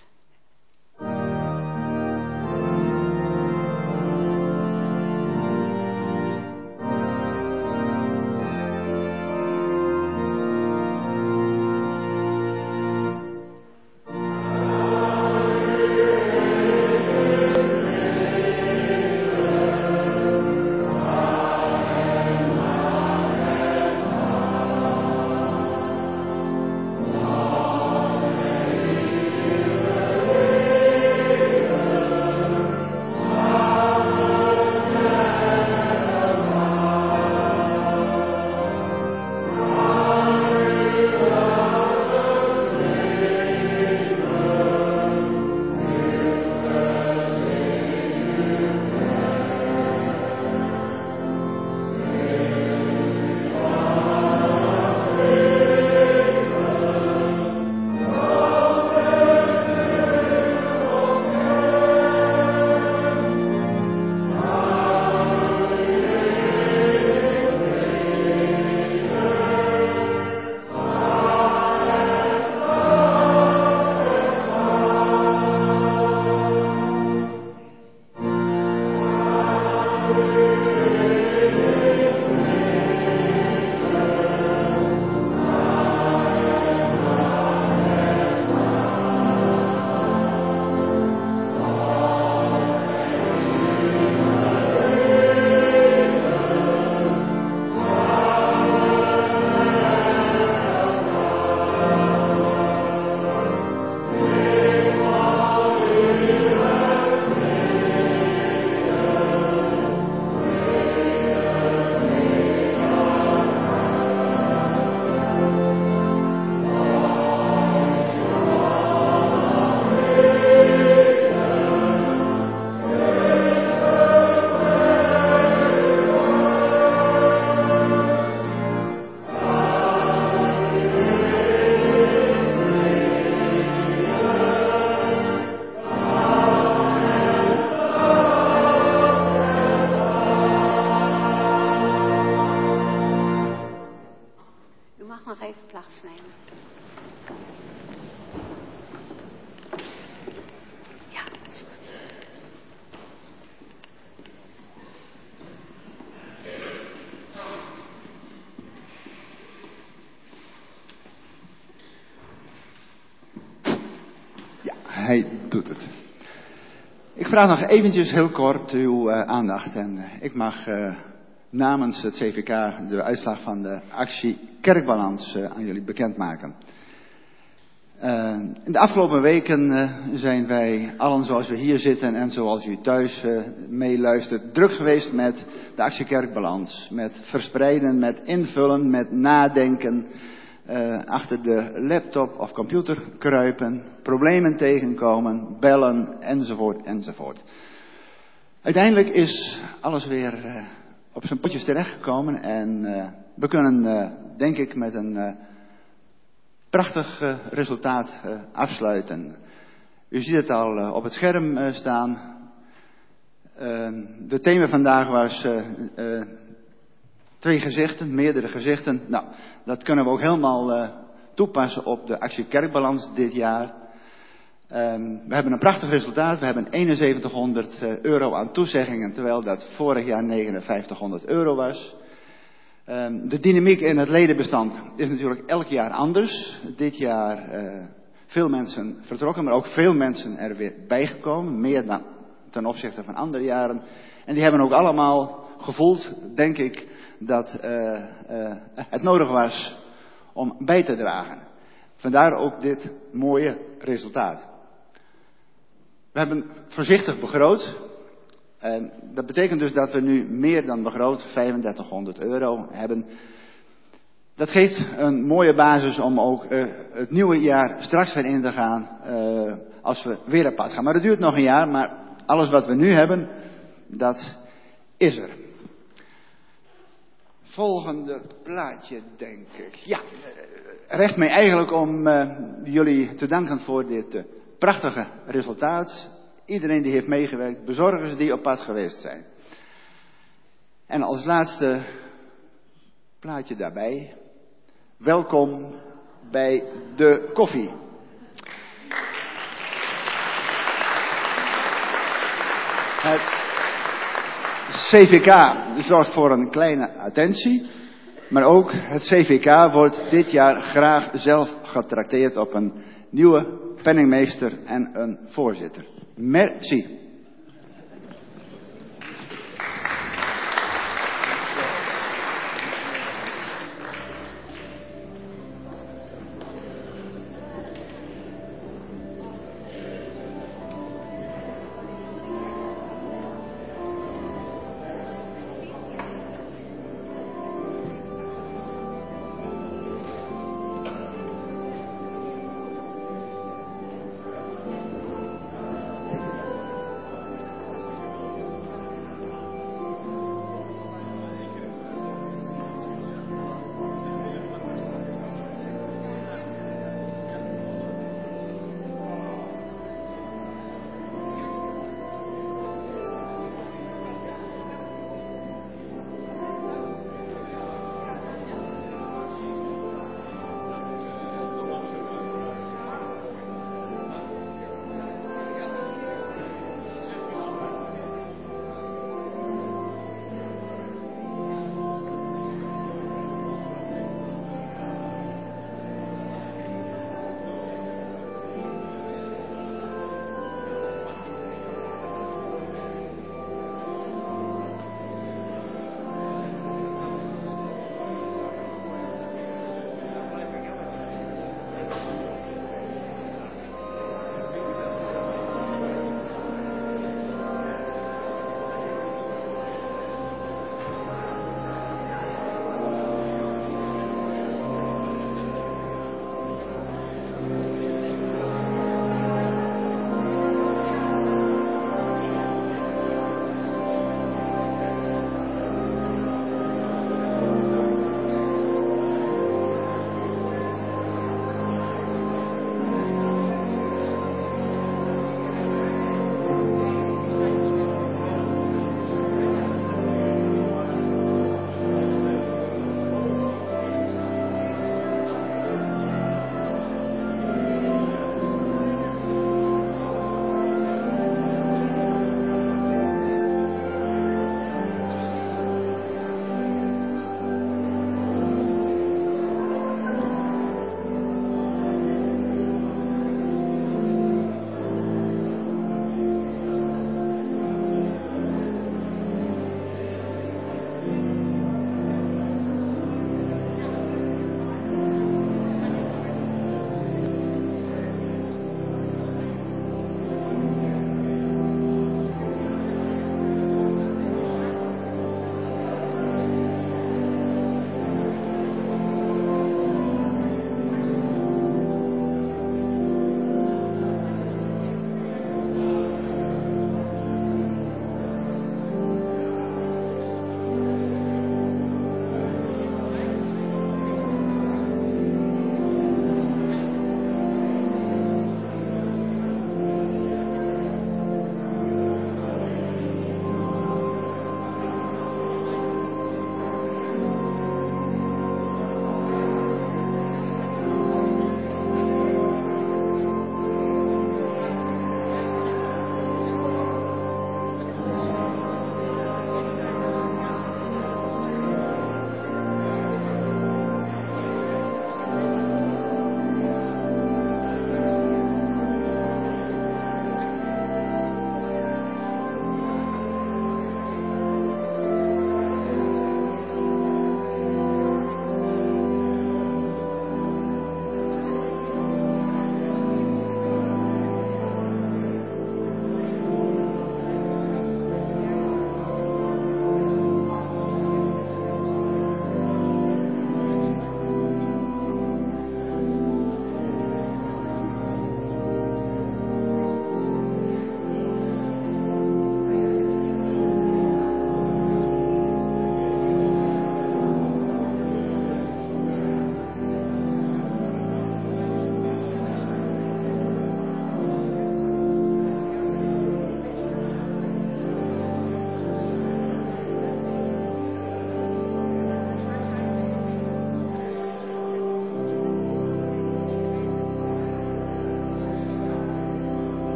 Hij doet het. Ik vraag nog eventjes heel kort uw aandacht. En ik mag namens het CVK de uitslag van de actie Kerkbalans aan jullie bekendmaken. In de afgelopen weken zijn wij allen zoals we hier zitten en zoals u thuis meeluistert druk geweest met de actie Kerkbalans. Met verspreiden, met invullen, met nadenken. Achter de laptop of computer kruipen, problemen tegenkomen, bellen, enzovoort, enzovoort. Uiteindelijk is alles weer op zijn potjes terechtgekomen en we kunnen, denk ik, met een prachtig resultaat afsluiten. U ziet het al op het scherm staan. De thema vandaag was 2 gezichten, meerdere gezichten. Nou, dat kunnen we ook helemaal toepassen op de actie Kerkbalans dit jaar. We hebben een prachtig resultaat. We hebben €7100 aan toezeggingen, terwijl dat vorig jaar €5900 was. De dynamiek in het ledenbestand is natuurlijk elk jaar anders. Dit jaar veel mensen vertrokken, maar ook veel mensen er weer bijgekomen. Meer dan ten opzichte van andere jaren. En die hebben ook allemaal gevoeld, denk ik, dat het nodig was om bij te dragen. Vandaar ook dit mooie resultaat. We hebben voorzichtig begroot. En dat betekent dus dat we nu meer dan begroot €3500 hebben. Dat geeft een mooie basis om ook het nieuwe jaar straks weer in te gaan. als we weer op pad gaan. Maar het duurt nog een jaar, maar alles wat we nu hebben, dat is er. Volgende plaatje, denk ik. Ja, recht mij eigenlijk om jullie te danken voor dit prachtige resultaat. Iedereen die heeft meegewerkt, bezorgers die op pad geweest zijn. En als laatste plaatje daarbij. Welkom bij de koffie. Het CVK zorgt voor een kleine attentie. Maar ook het CVK wordt dit jaar graag zelf getrakteerd op een nieuwe penningmeester en een voorzitter. Merci.